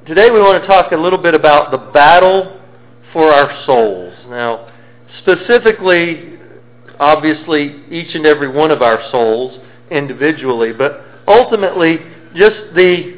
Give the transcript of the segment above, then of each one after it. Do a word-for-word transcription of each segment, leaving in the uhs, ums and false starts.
today we want to talk a little bit about the battle for our souls. Now, specifically, obviously, each and every one of our souls individually, but ultimately, just the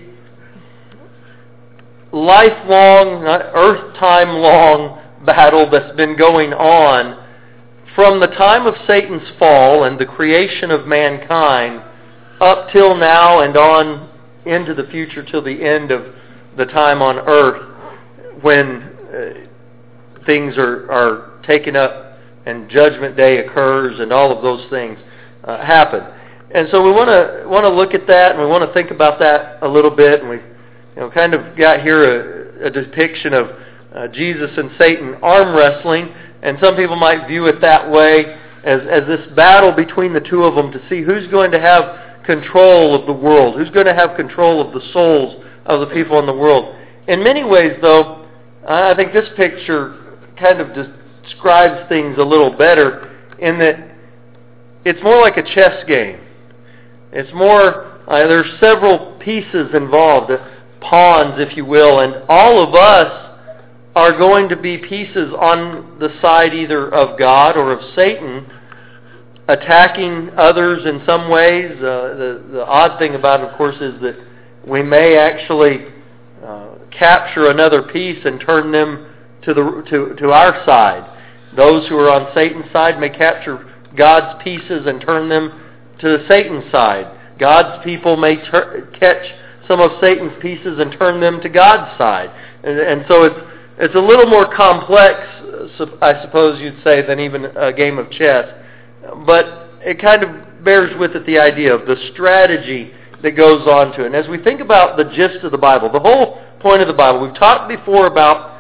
lifelong, earth-time-long battle that's been going on from the time of Satan's fall and the creation of mankind up till now and on into the future till the end of the time on earth when uh, things are, are taken up and Judgment Day occurs and all of those things uh, happen. And so we want to want to look at that and we want to think about that a little bit. And we, you know, kind of got here a, a depiction of uh, Jesus and Satan arm wrestling, and some people might view it that way as as this battle between the two of them to see who's going to have control of the world, who's going to have control of the souls of the people in the world. In many ways, though, I think this picture kind of describes things a little better in that it's more like a chess game. It's more, uh, there's several pieces involved, uh, pawns, if you will, and all of us are going to be pieces on the side either of God or of Satan, attacking others in some ways. Uh, the, the odd thing about it, of course, is that we may actually uh, capture another piece and turn them to the to, to our side. Those who are on Satan's side may capture God's pieces and turn them to Satan's side. God's people may ter- catch some of Satan's pieces and turn them to God's side. And, and so it's it's a little more complex, I suppose you'd say, than even a game of chess. But it kind of bears with it the idea of the strategy that goes on to it. And as we think about the gist of the Bible, the whole point of the Bible, we've talked before about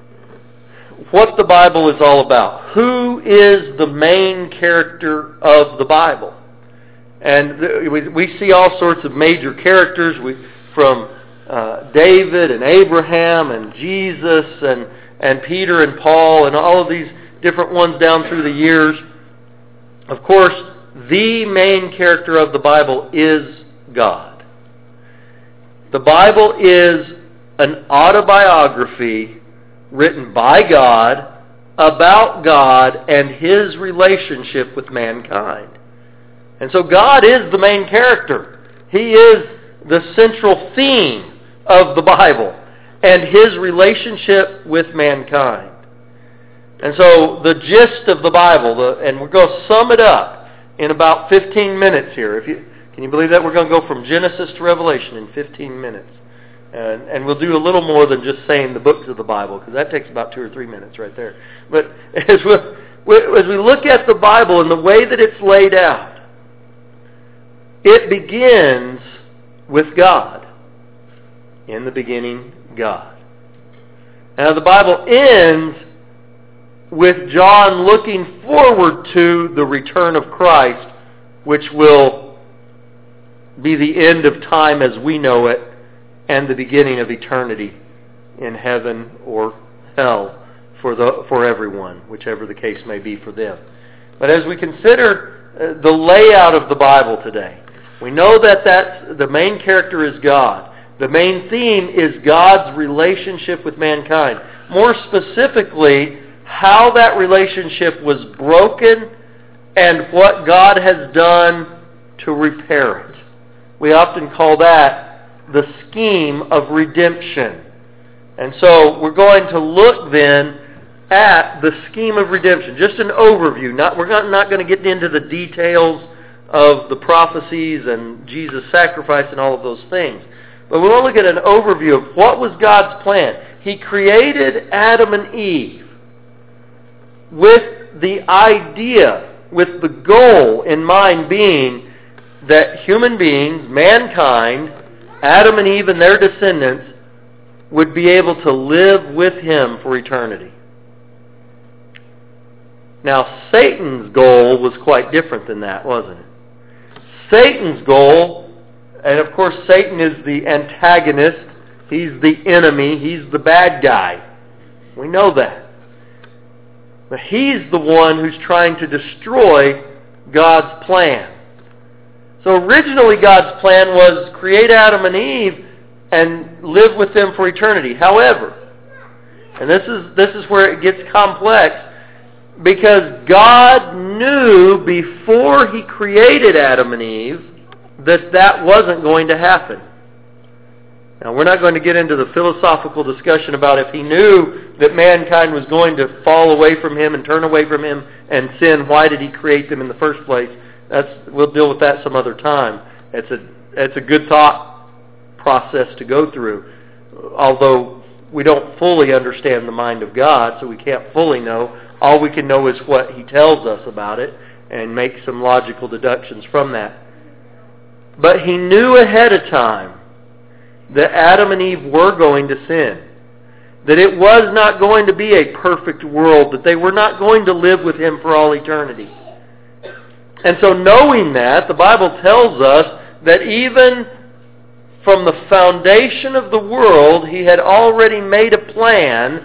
what the Bible is all about. Who is the main character of the Bible? And we, we see all sorts of major characters we, from uh, David and Abraham and Jesus and, and Peter and Paul and all of these different ones down through the years. Of course, the main character of the Bible is God. The Bible is an autobiography written by God about God and His relationship with mankind. And so God is the main character. He is the central theme of the Bible and His relationship with mankind. And so the gist of the Bible, the, and we're going to sum it up in about fifteen minutes here. If you, can you believe that? We're going to go from Genesis to Revelation in fifteen minutes. And, and we'll do a little more than just saying the books of the Bible, because that takes about two or three minutes right there. But as we, as we look at the Bible and the way that it's laid out, it begins with God. In the beginning, God. Now the Bible ends with John looking forward to the return of Christ, which will be the end of time as we know it and the beginning of eternity in heaven or hell for the for everyone, whichever the case may be for them. But as we consider uh, the layout of the Bible today, we know that that's, the main character is God. The main theme is God's relationship with mankind. More specifically, how that relationship was broken and what God has done to repair it. We often call that the scheme of redemption. And so we're going to look then at the scheme of redemption. Just an overview. Not, we're not, not going to get into the details of the prophecies and Jesus' sacrifice and all of those things. But we want to look at an overview of what was God's plan. He created Adam and Eve with the idea, with the goal in mind being that human beings, mankind, Adam and Eve and their descendants, would be able to live with Him for eternity. Now, Satan's goal was quite different than that, wasn't it? Satan's goal, and of course Satan is the antagonist, he's the enemy, he's the bad guy. We know that. But he's the one who's trying to destroy God's plan. So originally God's plan was create Adam and Eve and live with them for eternity. However, and this is this is where it gets complex, because God knew before He created Adam and Eve that that wasn't going to happen. Now, we're not going to get into the philosophical discussion about if He knew that mankind was going to fall away from Him and turn away from Him and sin, why did He create them in the first place? That's, we'll deal with that some other time. It's a, it's a good thought process to go through, although we don't fully understand the mind of God, so we can't fully know. All we can know is what He tells us about it and make some logical deductions from that. But He knew ahead of time that Adam and Eve were going to sin, that it was not going to be a perfect world, that they were not going to live with Him for all eternity. And so knowing that, the Bible tells us that even from the foundation of the world, He had already made a plan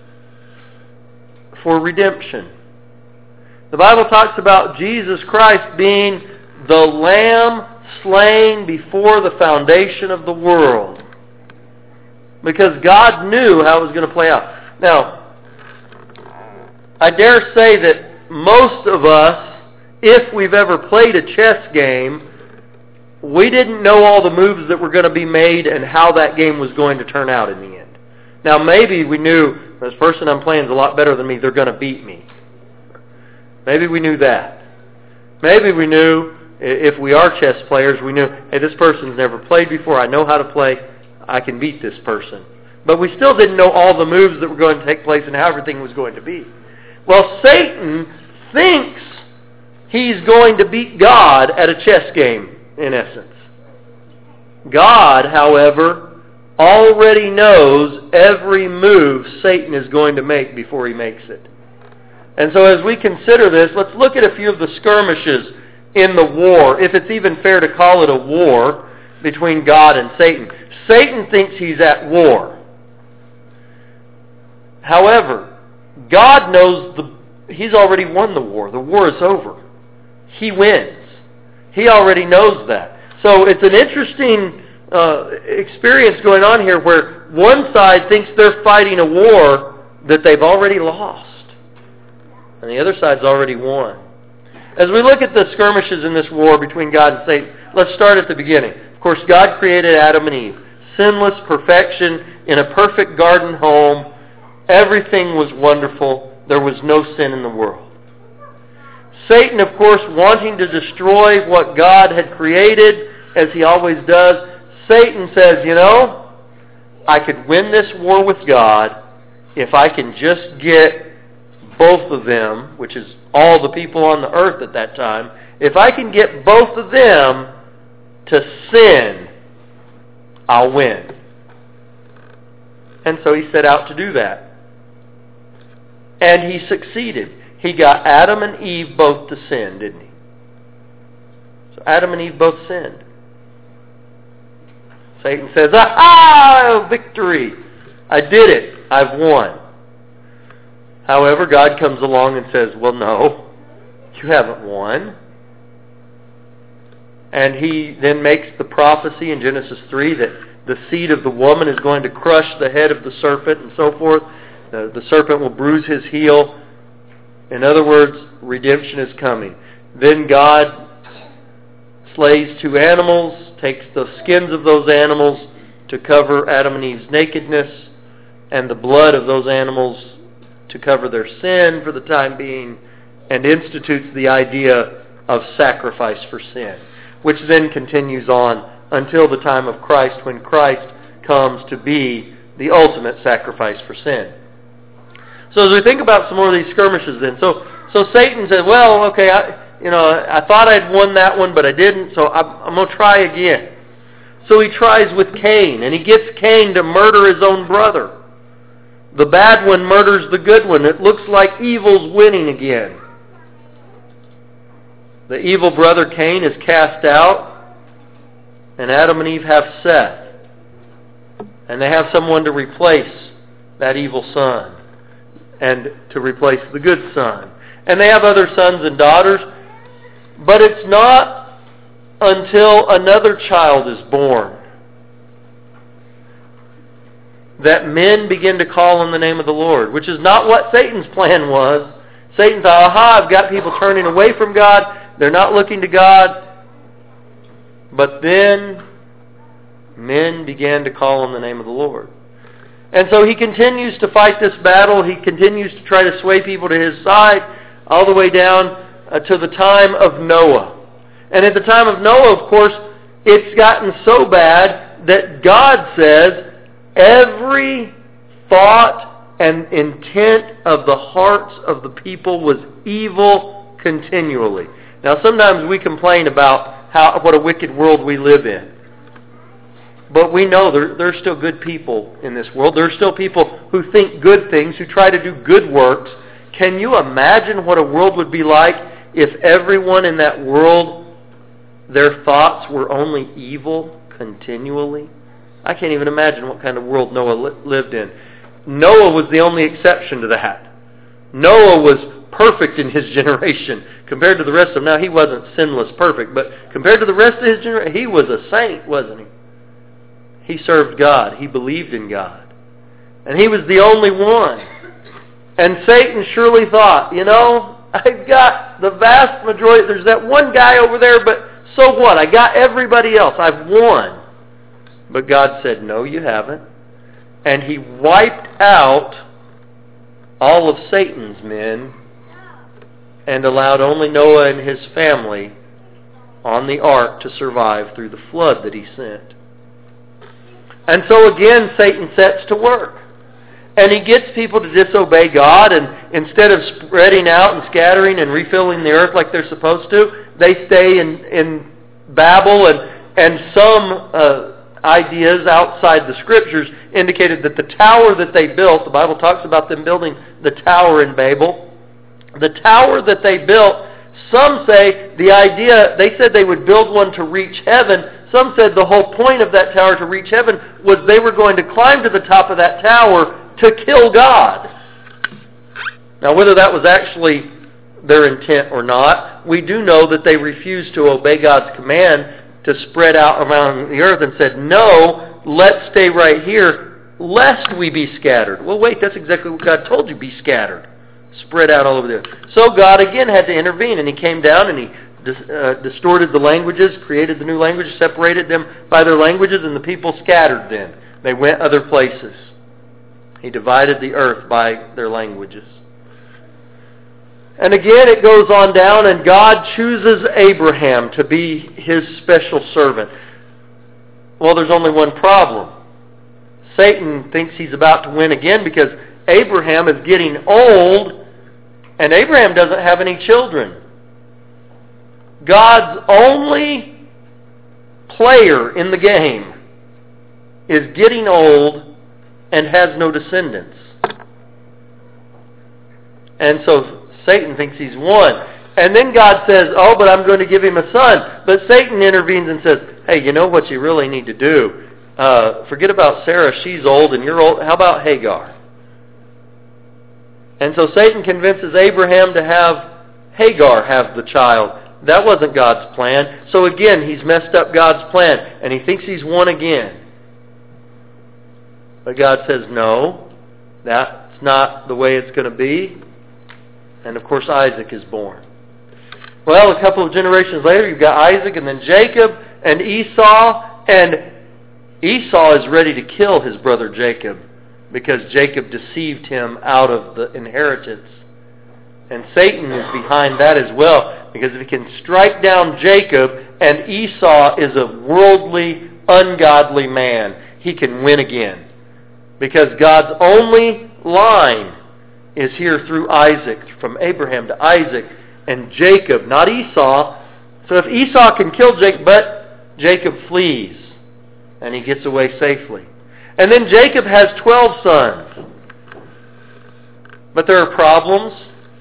for redemption. The Bible talks about Jesus Christ being the Lamb slain before the foundation of the world, because God knew how it was going to play out. Now, I dare say that most of us, if we've ever played a chess game, we didn't know all the moves that were going to be made and how that game was going to turn out in the end. Now, maybe we knew, this person I'm playing is a lot better than me, they're going to beat me. Maybe we knew that. Maybe we knew, if we are chess players, we knew, hey, this person's never played before, I know how to play, I can beat this person. But we still didn't know all the moves that were going to take place and how everything was going to be. Well, Satan thinks he's going to beat God at a chess game, in essence. God, however, already knows every move Satan is going to make before he makes it. And so as we consider this, let's look at a few of the skirmishes in the war, if it's even fair to call it a war, between God and Satan. Satan thinks he's at war. However, God knows the, he's already won the war. The war is over. He wins. He already knows that. So it's an interesting uh, experience going on here where one side thinks they're fighting a war that they've already lost, and the other side's already won. As we look at the skirmishes in this war between God and Satan, let's start at the beginning. Of course, God created Adam and Eve. Sinless perfection in a perfect garden home. Everything was wonderful. There was no sin in the world. Satan, of course, wanting to destroy what God had created, as he always does, Satan says, you know, I could win this war with God if I can just get both of them, which is all the people on the earth at that time, if I can get both of them to sin, I'll win. And so he set out to do that. And he succeeded. He got Adam and Eve both to sin, didn't he? So Adam and Eve both sinned. Satan says, ah, victory! I did it. I've won. However, God comes along and says, well, no, you haven't won. And he then makes the prophecy in Genesis three that the seed of the woman is going to crush the head of the serpent and so forth. The, the serpent will bruise his heel. In other words, redemption is coming. Then God slays two animals, takes the skins of those animals to cover Adam and Eve's nakedness, and the blood of those animals to cover their sin for the time being, and institutes the idea of sacrifice for sin, which then continues on until the time of Christ, when Christ comes to be the ultimate sacrifice for sin. So as we think about some more of these skirmishes then, so so Satan said, well, okay, I, you know, I thought I'd won that one, but I didn't, so I'm, I'm going to try again. So he tries with Cain, and he gets Cain to murder his own brother. The bad one murders the good one. It looks like evil's winning again. The evil brother Cain is cast out, and Adam and Eve have Seth. And they have someone to replace that evil son, and to replace the good son. And they have other sons and daughters, but it's not until another child is born that men begin to call on the name of the Lord, which is not what Satan's plan was. Satan thought, aha, I've got people turning away from God. They're not looking to God. But then men began to call on the name of the Lord. And so he continues to fight this battle. He continues to try to sway people to his side all the way down uh, to the time of Noah. And at the time of Noah, of course, it's gotten so bad that God says every thought and intent of the hearts of the people was evil continually. Now, sometimes we complain about how what a wicked world we live in. But we know there, there's still good people in this world. There's still people who think good things, who try to do good works. Can you imagine what a world would be like if everyone in that world, their thoughts were only evil continually? I can't even imagine what kind of world Noah li- lived in. Noah was the only exception to that. Noah was perfect in his generation compared to the rest of them. Now, he wasn't sinless perfect, but compared to the rest of his generation, he was a saint, wasn't he? He served God. He believed in God. And he was the only one. And Satan surely thought, you know, I've got the vast majority. There's that one guy over there, but so what? I got everybody else. I've won. But God said, no, you haven't. And he wiped out all of Satan's men and allowed only Noah and his family on the ark to survive through the flood that he sent. And so again, Satan sets to work. And he gets people to disobey God, and instead of spreading out and scattering and refilling the earth like they're supposed to, they stay in, in Babel, and, and some uh, ideas outside the Scriptures indicated that the tower that they built, the Bible talks about them building the tower in Babel, the tower that they built, some say the idea, they said they would build one to reach heaven. Some said the whole point of that tower to reach heaven was they were going to climb to the top of that tower to kill God. Now, whether that was actually their intent or not, we do know that they refused to obey God's command to spread out around the earth and said, no, let's stay right here, lest we be scattered. Well, wait, that's exactly what God told you, be scattered. Spread out all over the earth. So God again had to intervene, and He came down and He dis- uh, distorted the languages, created the new languages, separated them by their languages, and the people scattered then. They went other places. He divided the earth by their languages. And again it goes on down, and God chooses Abraham to be His special servant. Well, there's only one problem. Satan thinks he's about to win again because Abraham is getting old, and Abraham doesn't have any children. God's only player in the game is getting old and has no descendants. And so Satan thinks he's won. And then God says, oh, but I'm going to give him a son. But Satan intervenes and says, hey, you know what you really need to do? Uh, forget about Sarah. She's old and you're old. How about Hagar? And so Satan convinces Abraham to have Hagar have the child. That wasn't God's plan. So again, he's messed up God's plan. And he thinks he's won again. But God says, no, that's not the way it's going to be. And of course, Isaac is born. Well, a couple of generations later, you've got Isaac and then Jacob and Esau. And Esau is ready to kill his brother Jacob because Jacob deceived him out of the inheritance. And Satan is behind that as well, because if he can strike down Jacob, and Esau is a worldly, ungodly man, he can win again. Because God's only line is here through Isaac, from Abraham to Isaac and Jacob, not Esau. So if Esau can kill Jacob, but Jacob flees, and he gets away safely. And then Jacob has twelve sons. But there are problems.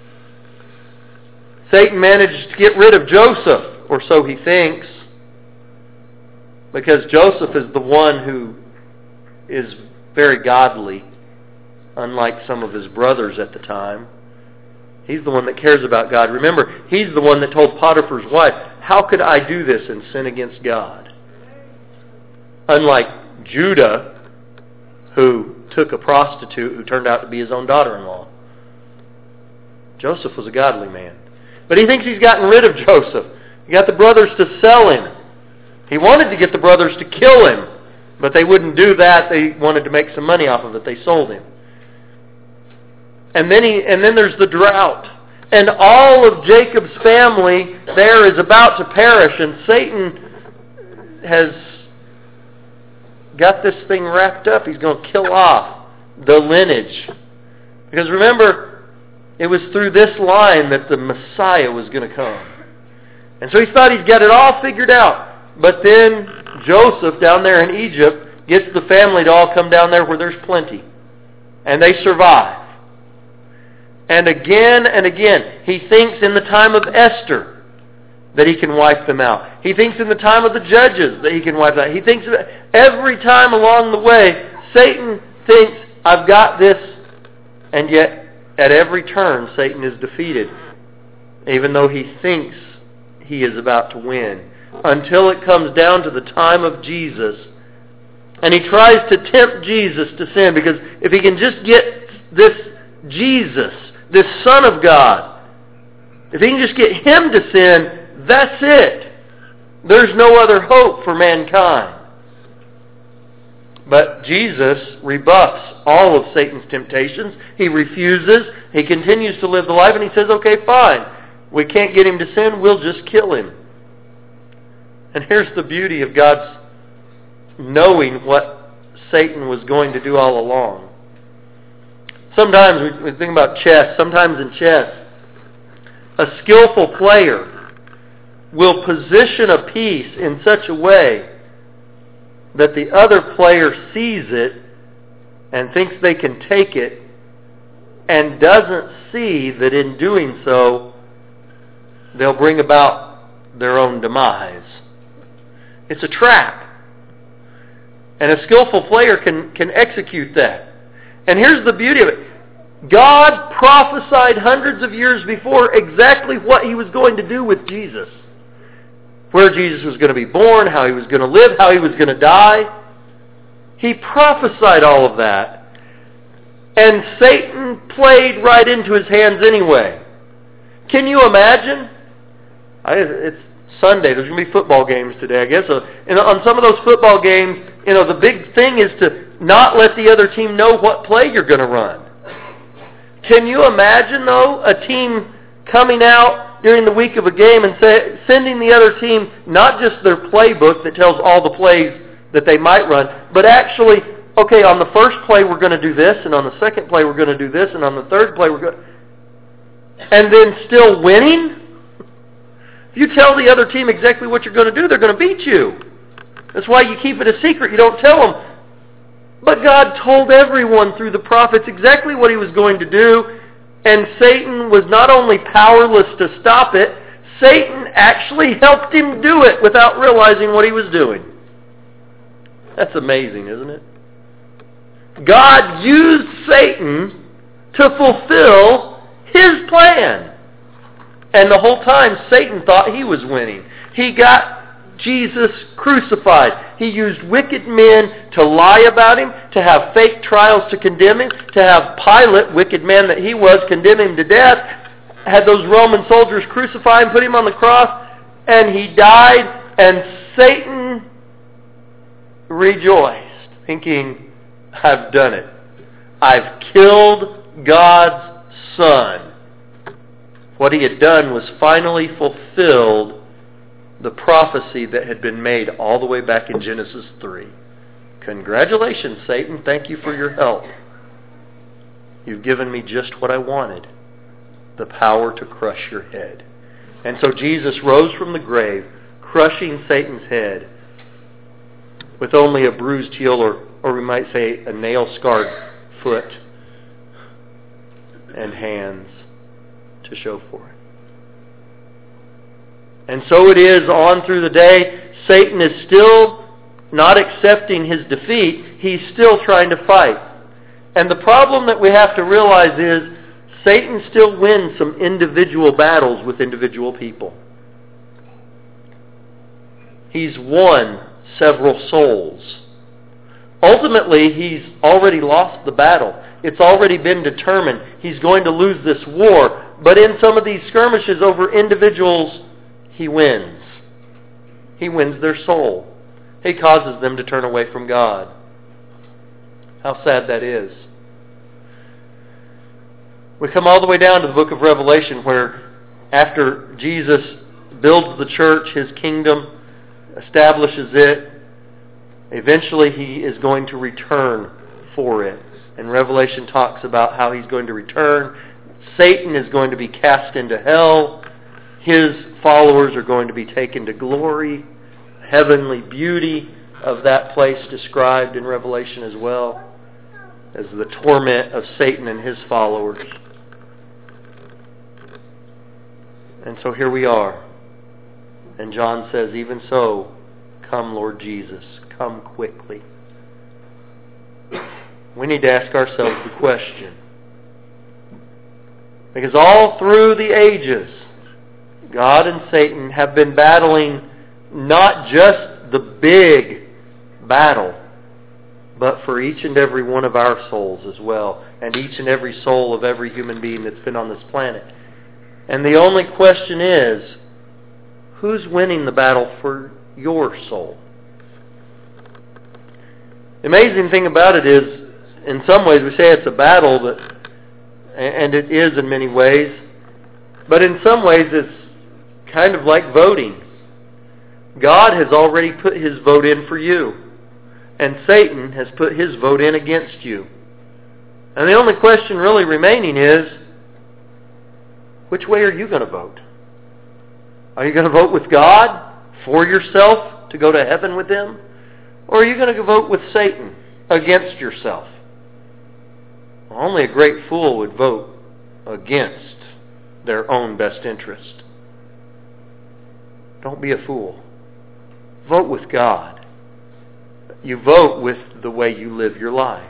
Satan managed to get rid of Joseph, or so he thinks, because Joseph is the one who is very godly, unlike some of his brothers at the time. He's the one that cares about God. Remember, he's the one that told Potiphar's wife, how could I do this and sin against God? Unlike Judah, who took a prostitute who turned out to be his own daughter-in-law. Joseph was a godly man. But he thinks he's gotten rid of Joseph. He got the brothers to sell him. He wanted to get the brothers to kill him, but they wouldn't do that. They wanted to make some money off of it. They sold him. And then he, and then there's the drought. And all of Jacob's family there is about to perish, and Satan has got this thing wrapped up. He's going to kill off the lineage. Because remember, it was through this line that the Messiah was going to come. And so he thought he's got it all figured out. But then Joseph down there in Egypt gets the family to all come down there where there's plenty. And they survive. And again and again, he thinks in the time of Esther that he can wipe them out. He thinks in the time of the judges that he can wipe them out. He thinks that every time along the way, Satan thinks, I've got this. And yet, at every turn, Satan is defeated. Even though he thinks he is about to win. Until it comes down to the time of Jesus. And he tries to tempt Jesus to sin. Because if he can just get this Jesus, this Son of God, if he can just get him to sin, that's it. There's no other hope for mankind. But Jesus rebuffs all of Satan's temptations. He refuses. He continues to live the life, and he says, okay, fine. We can't get him to sin. We'll just kill him. And here's the beauty of God's knowing what Satan was going to do all along. Sometimes we think about chess. Sometimes in chess, a skillful player will position a piece in such a way that the other player sees it and thinks they can take it and doesn't see that in doing so, they'll bring about their own demise. It's a trap. And a skillful player can, can execute that. And here's the beauty of it. God prophesied hundreds of years before exactly what he was going to do with Jesus. Where Jesus was going to be born, how he was going to live, how he was going to die. He prophesied all of that. And Satan played right into his hands anyway. Can you imagine? I, it's Sunday. There's going to be football games today, I guess. So, and on some of those football games, you know, the big thing is to not let the other team know what play you're going to run. Can you imagine, though, a team coming out during the week of a game and say, sending the other team not just their playbook that tells all the plays that they might run, but actually, okay, on the first play we're going to do this, and on the second play we're going to do this, and on the third play we're going to... And then still winning? If you tell the other team exactly what you're going to do, they're going to beat you. That's why you keep it a secret. You don't tell them. But God told everyone through the prophets exactly what he was going to do, and Satan was not only powerless to stop it, Satan actually helped him do it without realizing what he was doing. That's amazing, isn't it? God used Satan to fulfill his plan. And the whole time, Satan thought he was winning. He got Jesus crucified. He used wicked men to lie about him, to have fake trials to condemn him, to have Pilate, wicked man that he was, condemn him to death, had those Roman soldiers crucify him, put him on the cross, and he died, and Satan rejoiced, thinking, I've done it. I've killed God's Son. What he had done was finally fulfilled the prophecy that had been made all the way back in Genesis three. Congratulations, Satan. Thank you for your help. You've given me just what I wanted, the power to crush your head. And so Jesus rose from the grave, crushing Satan's head with only a bruised heel, or, or we might say a nail-scarred foot and hands to show for it. And so it is on through the day. Satan is still not accepting his defeat. He's still trying to fight. And the problem that we have to realize is Satan still wins some individual battles with individual people. He's won several souls. ultimately he's already lost the battle. It's already been determined. He's going to lose this war. But in some of these skirmishes over individuals, he wins. He wins their soul. He causes them to turn away from God. How sad that is. We come all the way down to the book of Revelation, where after Jesus builds the church, His kingdom, establishes it, eventually He is going to return for it. And Revelation talks about how He's going to return. Satan is going to be cast into hell. His followers are going to be taken to glory. Heavenly beauty of that place described in Revelation as well as the torment of Satan and his followers. And so here we are. And John says, even so, come Lord Jesus, come quickly. We need to ask ourselves the question. Because all through the ages, God and Satan have been battling not just the big battle, but for each and every one of our souls as well, and each and every soul of every human being that's been on this planet. And the only question is, who's winning the battle for your soul? The amazing thing about it is, in some ways we say it's a battle, but, and it is in many ways, but in some ways it's kind of like voting. God has already put His vote in for you, and Satan has put his vote in against you. And the only question really remaining is, which way are you going to vote? Are you going to vote with God for yourself to go to heaven with Him? Or are you going to vote with Satan against yourself? Well, only a great fool would vote against their own best interest. Don't be a fool. Vote with God. You vote with the way you live your life.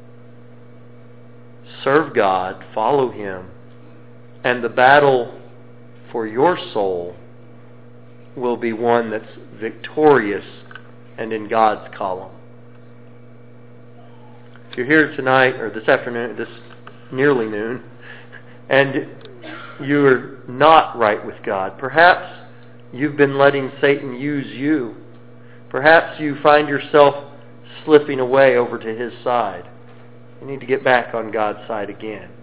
Serve God, follow Him, and the battle for your soul will be one that's victorious and in God's column. If you're here tonight, or this afternoon, this nearly noon, and you're not right with God, perhaps you've been letting Satan use you. Perhaps you find yourself slipping away over to his side. You need to get back on God's side again.